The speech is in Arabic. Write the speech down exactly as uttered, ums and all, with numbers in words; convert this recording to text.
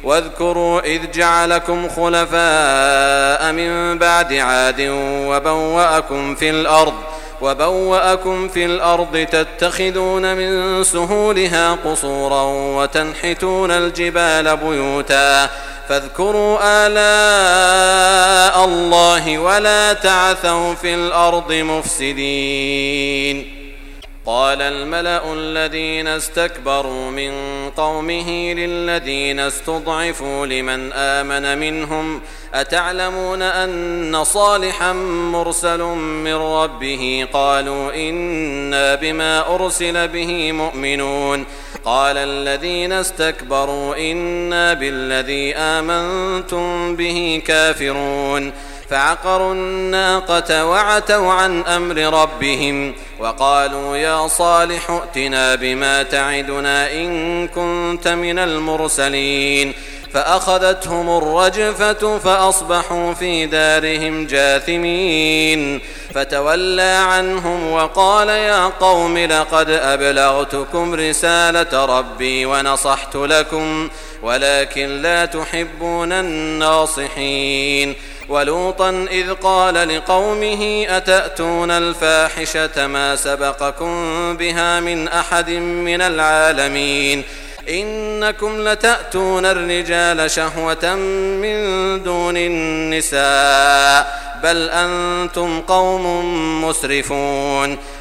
واذكروا إذ جعلكم خلفاء من بعد عاد وبوأكم في الأرض وبوأكم في الأرض تتخذون من سهولها قصورا وتنحتون الجبال بيوتا فاذكروا آلاء الله ولا تعثوا في الأرض مفسدين. قال الملأ الذين استكبروا من قومه للذين استضعفوا لمن آمن منهم أتعلمون أن صالحا مرسل من ربه قالوا إنا بما أرسل به مؤمنون قال الذين استكبروا إنا بالذي آمنتم به كافرون فعقروا الناقة وعتوا عن أمر ربهم وقالوا يا صالح ائتنا بما تعدنا إن كنت من المرسلين فأخذتهم الرجفة فأصبحوا في دارهم جاثمين فتولى عنهم وقال يا قوم لقد أبلغتكم رسالة ربي ونصحت لكم ولكن لا تحبون الناصحين. ولوطا إذ قال لقومه أتأتون الفاحشة ما سبقكم بها من أحد من العالمين إنكم لتأتون الرجال شهوة من دون النساء بل أنتم قوم مسرفون